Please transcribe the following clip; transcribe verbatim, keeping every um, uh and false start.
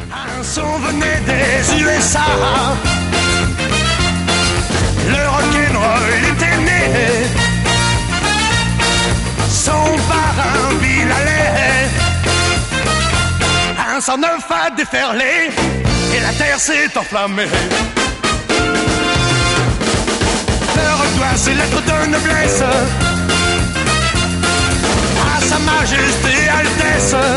Un son venait des U S A. Le rock'n'roll était né. Son parrain Bill Haley. Un cent neuf a déferlé et la terre s'est enflammée. Le rock doit ses lettres de noblesse à sa majesté Altesse.